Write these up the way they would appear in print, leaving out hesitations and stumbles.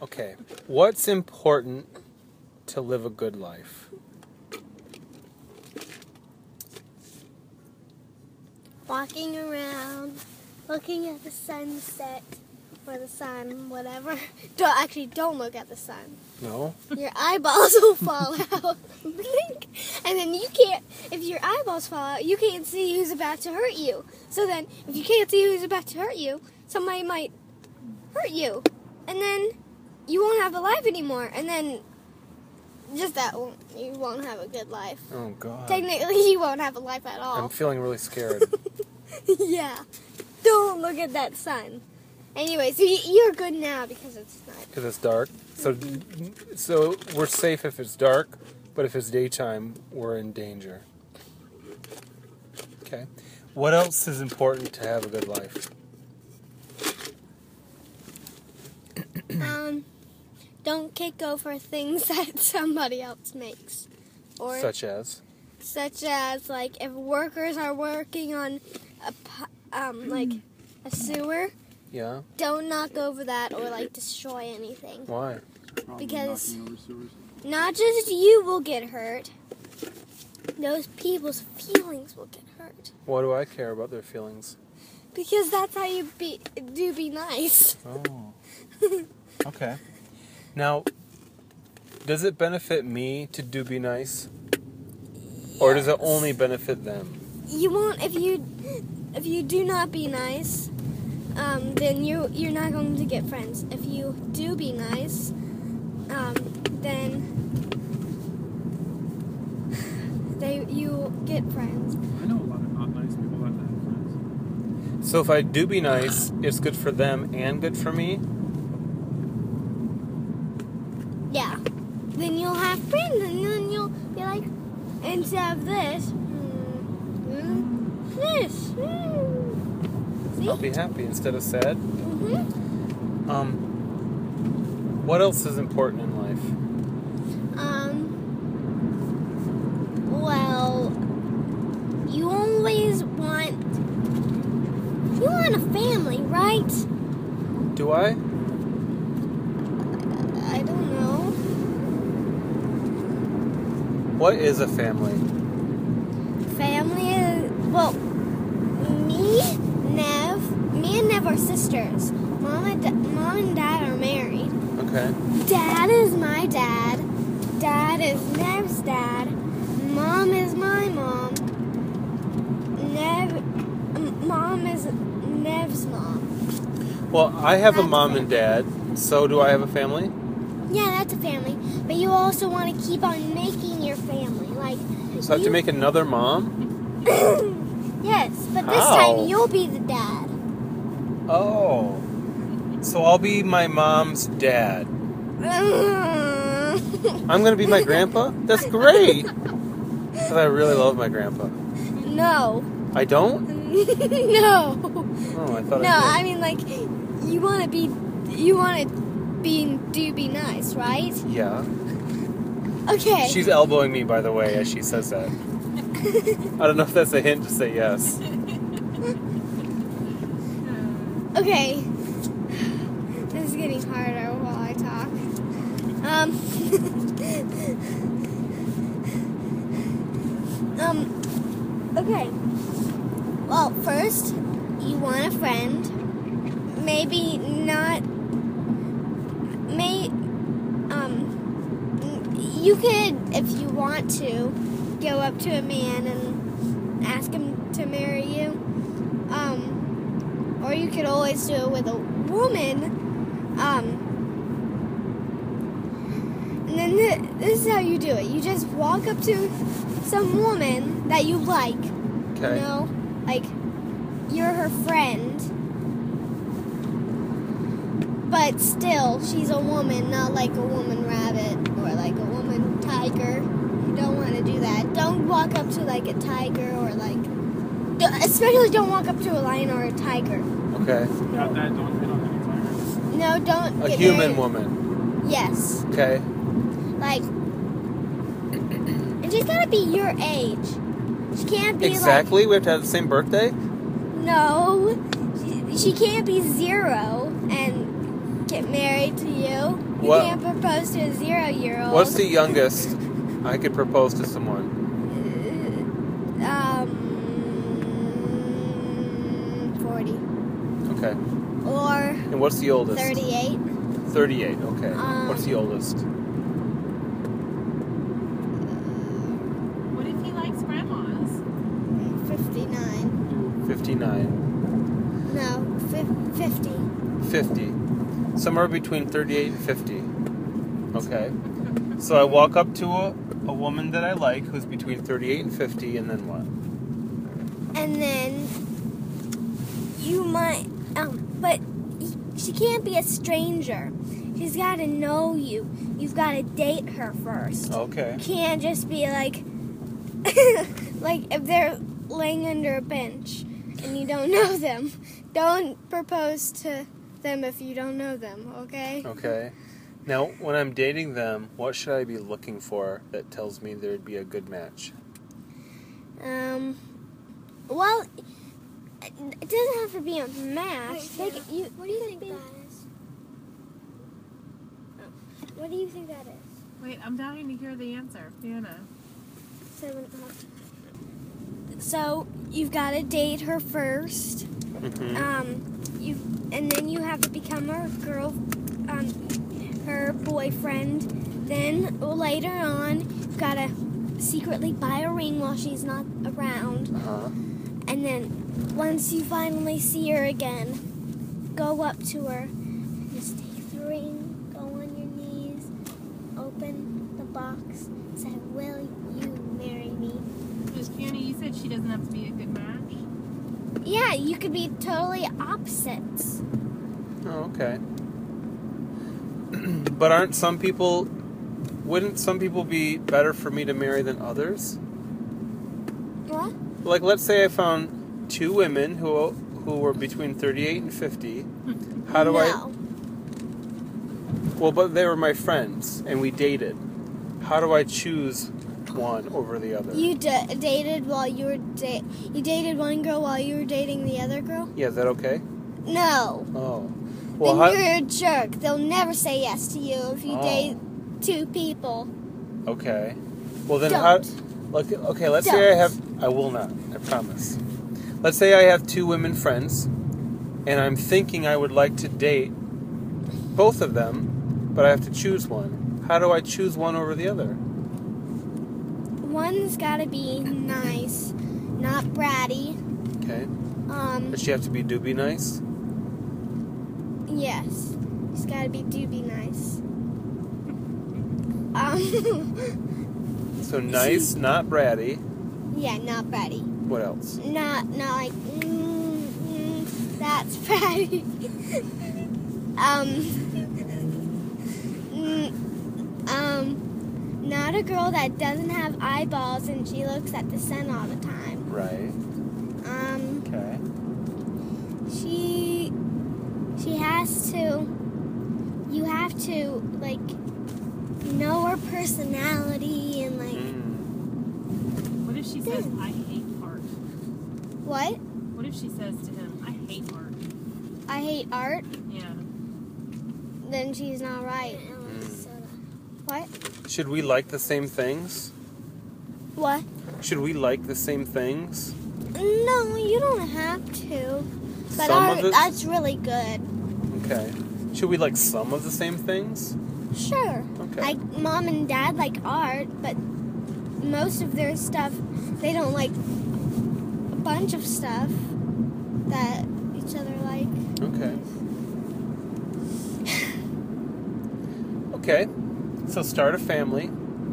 Okay, what's important to live a good life? Walking around, looking at the sunset, or the sun, whatever. Don't look at the sun. No? Your eyeballs will fall out. Blink. And then if your eyeballs fall out, you can't see who's about to hurt you. So then, if you can't see who's about to hurt you, somebody might hurt you. And then you won't have a life anymore. And then you won't have a good life. Oh, God. Technically, you won't have a life at all. I'm feeling really scared. Yeah. Don't look at that sun. Anyway, so you're good now because it's night. Because it's dark. So we're safe if it's dark, but if it's daytime, we're in danger. Okay. What else is important to have a good life? Don't kick over things that somebody else makes. Or Such as? Such as, like, if workers are working on a sewer, Yeah? don't knock over that or, like, destroy anything. Why? Because not just you will get hurt, those people's feelings will get hurt. Why do I care about their feelings? Because that's how you be nice. Oh. Okay. Now, does it benefit me to be nice? Or does it only benefit them? You won't if you do not be nice, then you're not going to get friends. If you do be nice, then you get friends. I know a lot of not nice people that have friends. So if I do be nice, it's good for them and good for me? Yeah. Then you'll have friends, and then you'll be like, instead of this, this. See? I'll be happy instead of sad. Mm-hmm. What else is important in life? Well, you always want a family, right? Do I? I don't know. What is a family? Family is, well, me and Nev are sisters. Mom and Dad are married. Okay. Dad is my dad. Dad is Nev's dad. Mom is my mom. Mom is Nev's mom. Well, I have a That's mom it. and dad, so do I have a family? Yeah, that's a family. But you also want to keep on making your family. Like, So I have to make another mom? yes, but this How? time you'll be the dad. Oh. So I'll be my mom's dad. I'm going to be my grandpa? That's great! Because I really love my grandpa. No. I don't? No. Oh, I thought No, I I mean, like, you want to be nice, right? did. Yeah. Okay. She's elbowing me, by the way, as she says that. I don't know if that's a hint to say yes. Okay. This is getting harder while I talk. Okay. Well, first, you want a friend. Maybe not. You could, if you want to, go up to a man and ask him to marry you. Or you could always do it with a woman. And then this is how you do it. You just walk up to some woman that you like. Okay. You know? Like, you're her friend. But still, she's a woman, not like a woman rabbit or like a woman tiger. You don't want to do that. Don't walk up to like a tiger or like... Especially don't walk up to a lion or a tiger. Okay. Got that? Don't hit on any tigers. No, don't A get human married. woman. Yes. Okay. Like, and she's gotta be your age. She can't be Exactly? We have to have the same birthday? like... No. She can't be 0 and get married to you. You What- can't propose to a 0-year-old. What's the youngest I could propose to someone? 40. Okay. Or And what's the oldest? 38. 38. Okay. What's the oldest? What if he likes grandmas? 59. 59. No, 50. 50. Somewhere between 38 and 50. Okay. So I walk up to a woman that I like who's between 38 and 50, and then what? And then you might, but she can't be a stranger. She's got to know you. You've got to date her first. Okay. You can't just be like, like if they're laying under a bench and you don't know them, don't propose to them if you don't know them, okay? Okay. Now, when I'm dating them, what should I be looking for that tells me there'd be a good match? Well, it doesn't have to be a match. What do you think that is? What do you think that is? Wait, I'm dying to hear the answer. Fiona. 7 up. So you've got to date her first. Mm-hmm. And then you have to become her her boyfriend. Then later on, you've got to secretly buy a ring while she's not around. Uh-huh. And then once you finally see her again, go up to her, just take the ring, go on your knees, open the box, say, "Will you marry me?" Just Fiona, you said she doesn't have to be a good match. Yeah, you could be totally opposites. Oh, okay. But wouldn't some people be better for me to marry than others? What? Like, let's say I found 2 women who were between 38 and 50. How do I... Well, but they were my friends, and we dated. How do I choose one over the other? You dated while you were you dated one girl while you were dating the other girl? Yeah, is that okay? No. Oh. Well, Then you're a jerk. They'll never say yes to you if you Oh. date 2 people. Okay. Well, then Don't. Okay, let's say I will not. I promise. Let's say I have 2 women friends, and I'm thinking I would like to date both of them, but I have to choose one. How do I choose one over the other? One's got to be nice, not bratty. Okay. Does she have to be doobie nice? Yes. She's got to be doobie nice. So nice, not bratty. Yeah, not bratty. What else? Not like, that's bratty. Not a girl that doesn't have eyeballs and she looks at the sun all the time. Right. Okay. She has to, you have to, like, know her personality and, like, What if she says, I hate art? what? What if she says to him, I hate art? I hate art? Yeah. Then she's not right. What? Should we like the same things? What? Should we like the same things? No, you don't have to. But Some art, of it? that's really good. Okay. Should we like some of the same things? Sure. Okay. Like, Mom and Dad like art, but most of their stuff, they don't like a bunch of stuff that each other like. Okay. Okay. So start a family.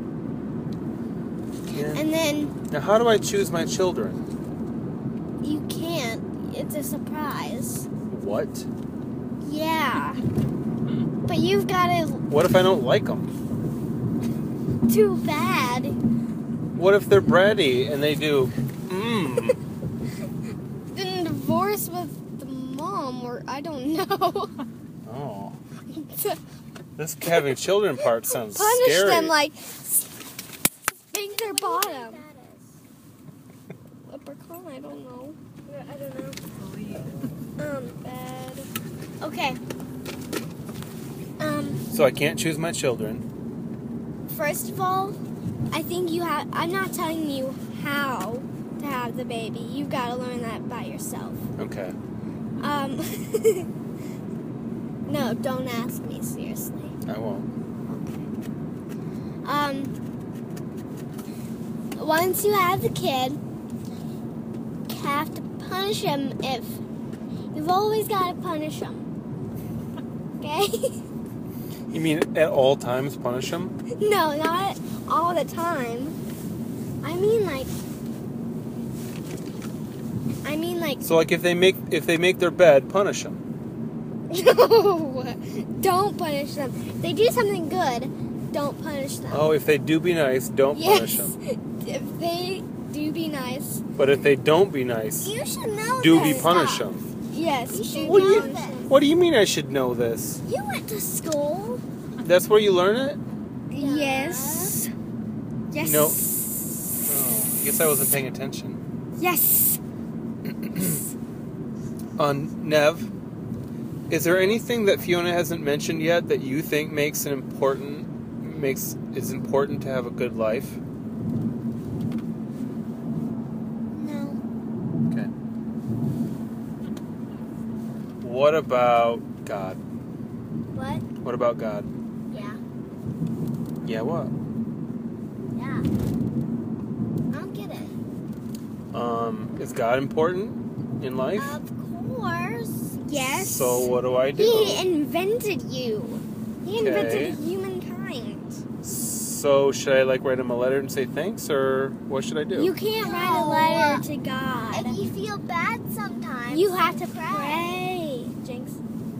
And then Now, how do I choose my children? you can't. It's a surprise. What? Yeah. But you've got to. What if I don't like them? Too bad. What if they're bratty and they do, Then divorce with the mom, or I don't know. Oh. This having children part sounds Punish scary. them, like, spank their bottom. Leprechaun, I don't know. I don't know. Believe. Bad. Okay. So I can't choose my children. First of all, I think you have. I'm not telling you how to have the baby. You've got to learn that by yourself. Okay. No, don't ask me seriously. I won't. Once you have the kid, you have to punish him if you've always got to punish him. Okay? You mean at all times punish them? No, not all the time. I mean like So like if they make their bed, punish them. no, don't punish them. If they do something good, don't punish them. Oh, if they do be nice, don't punish Yes. them. If they do be nice, But if they don't be nice, You should know do this be punish stuff. them. yes. You should What do you- know this. What do you mean I should know this? You went to school. That's where you learn it? Yes. Yes. No. Oh, I guess I wasn't paying attention. Yes. Nev, is there anything that Fiona hasn't mentioned yet that you think is important to have a good life? No. Okay. What about God? What? What about God? Yeah. Yeah, what? Yeah. I don't get it. Is God important in life? Of course. Yes. So what do I do? He invented you. He Okay. invented humankind. So should I write him a letter and say thanks, or what should I do? You can't write a letter to God. If you feel bad sometimes, You have to pray. Jinx.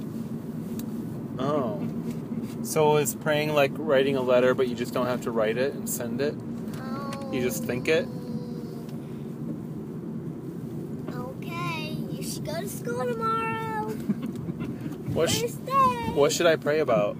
Oh. So is praying like writing a letter, but you just don't have to write it and send it? Oh. You just think it? Okay. You should go to school tomorrow. What, First day. what should I pray about?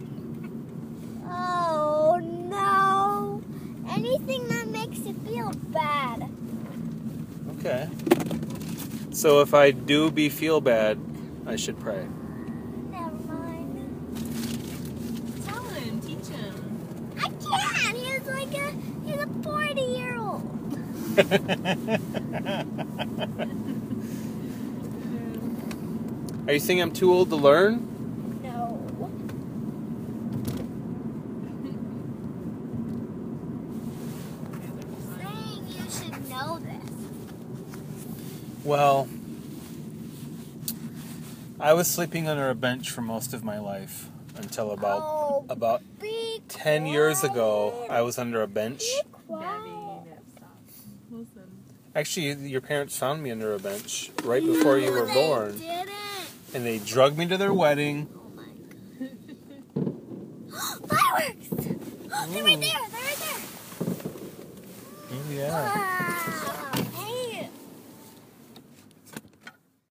Oh no. Anything that makes you feel bad. Okay. So if I do feel bad, I should pray. Never mind. Tell him, teach him. I can't. He's a 40-year-old. Are you saying I'm too old to learn? No. Saying you should know this. Well, I was sleeping under a bench for most of my life until about Be 10 years ago. I was under a bench. Stop. Listen. Actually, your parents found me under a bench right before you were born, They didn't. and they drugged me to their wedding. Oh my god. Fireworks! They're right there. They're right there.